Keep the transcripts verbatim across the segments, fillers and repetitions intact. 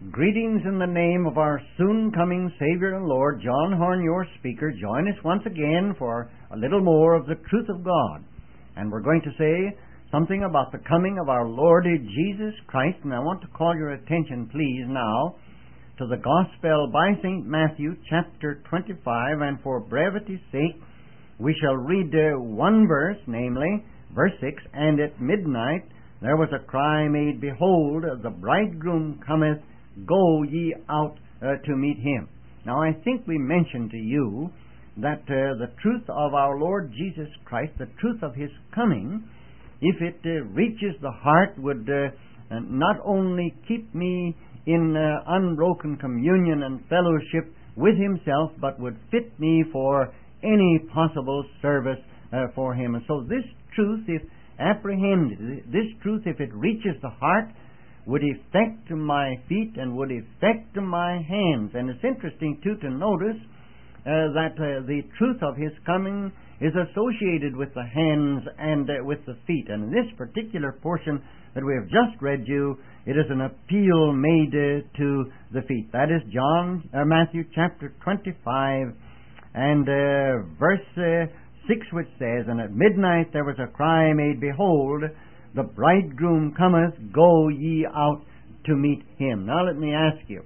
Greetings in the name of our soon-coming Savior and Lord, John Horn, your speaker. Join us once again for a little more of the truth of God. And we're going to say something about the coming of our Lord Jesus Christ. And I want to call your attention, please, now to the Gospel by Saint Matthew, chapter twenty-five. And for brevity's sake, we shall read uh, one verse, namely, verse six. And at midnight there was a cry made, Behold, the bridegroom cometh, go ye out uh, to meet him. Now, I think we mentioned to you that uh, the truth of our Lord Jesus Christ, the truth of His coming, if it uh, reaches the heart, would uh, not only keep me in uh, unbroken communion and fellowship with Himself, but would fit me for any possible service uh, for Him. And so this truth, if apprehended, this truth, if it reaches the heart, would affect my feet and would affect my hands. And it's interesting, too, to notice uh, that uh, the truth of His coming is associated with the hands and uh, with the feet. And in this particular portion that we have just read you, it is an appeal made uh, to the feet. That is John, uh, Matthew chapter twenty-five and uh, verse uh, six, which says, And at midnight there was a cry made, Behold, the bridegroom cometh, go ye out to meet him. Now let me ask you,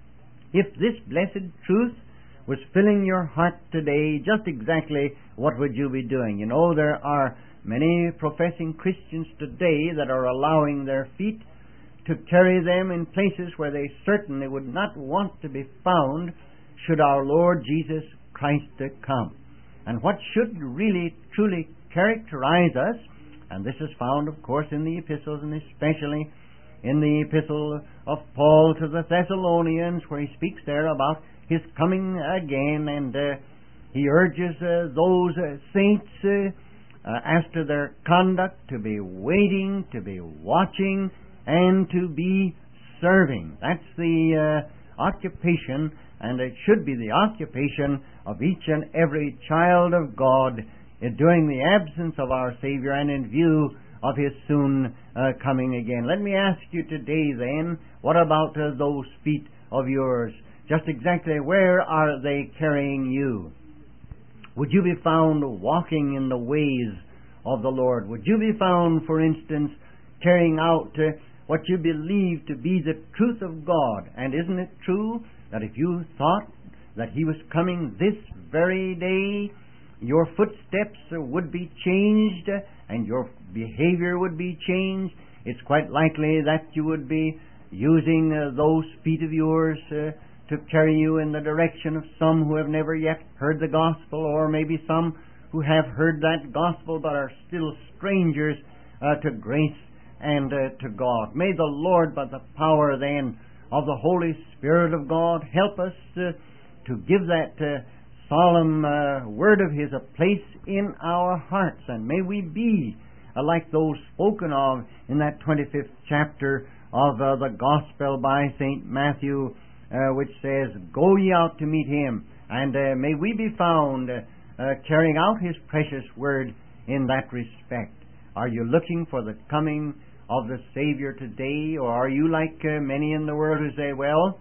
if this blessed truth was filling your heart today, just exactly what would you be doing? You know, there are many professing Christians today that are allowing their feet to carry them in places where they certainly would not want to be found should our Lord Jesus Christ come. And what should really, truly characterize us, and this is found, of course, in the epistles, and especially in the epistle of Paul to the Thessalonians, where he speaks there about his coming again, and uh, he urges uh, those uh, saints, uh, uh, as to their conduct, to be waiting, to be watching, and to be serving. That's the uh, occupation, and it should be the occupation of each and every child of God during the absence of our Savior and in view of His soon uh, coming again. Let me ask you today then, what about uh, those feet of yours? Just exactly where are they carrying you? Would you be found walking in the ways of the Lord? Would you be found, for instance, carrying out uh, what you believe to be the truth of God? And isn't it true that if you thought that He was coming this very day, your footsteps would be changed and your behavior would be changed? It's quite likely that you would be using uh, those feet of yours uh, to carry you in the direction of some who have never yet heard the gospel, or maybe some who have heard that gospel but are still strangers uh, to grace and uh, to God. May the Lord, by the power then of the Holy Spirit of God, help us uh, to give that uh, solemn uh, word of His a place in our hearts, and may we be uh, like those spoken of in that twenty-fifth chapter of uh, the Gospel by Saint Matthew, uh, which says, Go ye out to meet Him, and uh, may we be found uh, uh, carrying out His precious word in that respect. Are you looking for the coming of the Savior today, or are you like uh, many in the world who say, well,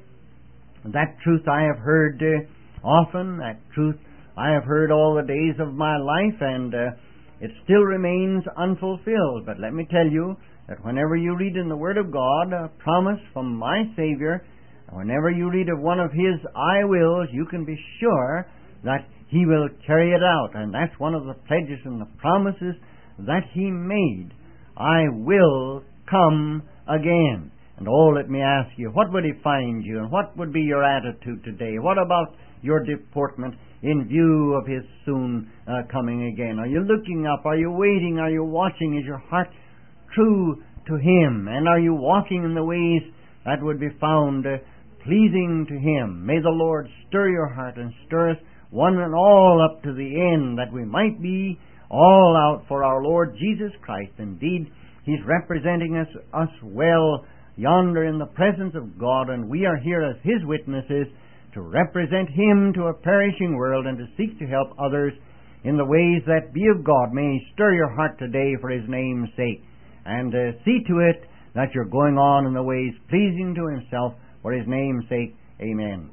that truth I have heard uh, often, that truth I have heard all the days of my life, and uh, it still remains unfulfilled. But let me tell you that whenever you read in the Word of God a promise from my Savior, whenever you read of one of His I wills, you can be sure that He will carry it out. And that's one of the pledges and the promises that He made. I will come again. And oh, let me ask you, what would He find you, and what would be your attitude today? What about your deportment in view of His soon uh, coming again? Are you looking up? Are you waiting? Are you watching? Is your heart true to Him? And are you walking in the ways that would be found uh, pleasing to Him? May the Lord stir your heart and stir us one and all up to the end, that we might be all out for our Lord Jesus Christ. Indeed, He's representing us, us well yonder in the presence of God, and we are here as His witnesses to represent Him to a perishing world and to seek to help others in the ways that be of God. May He stir your heart today for His name's sake, and uh, see to it that you're going on in the ways pleasing to Himself For His name's sake, amen.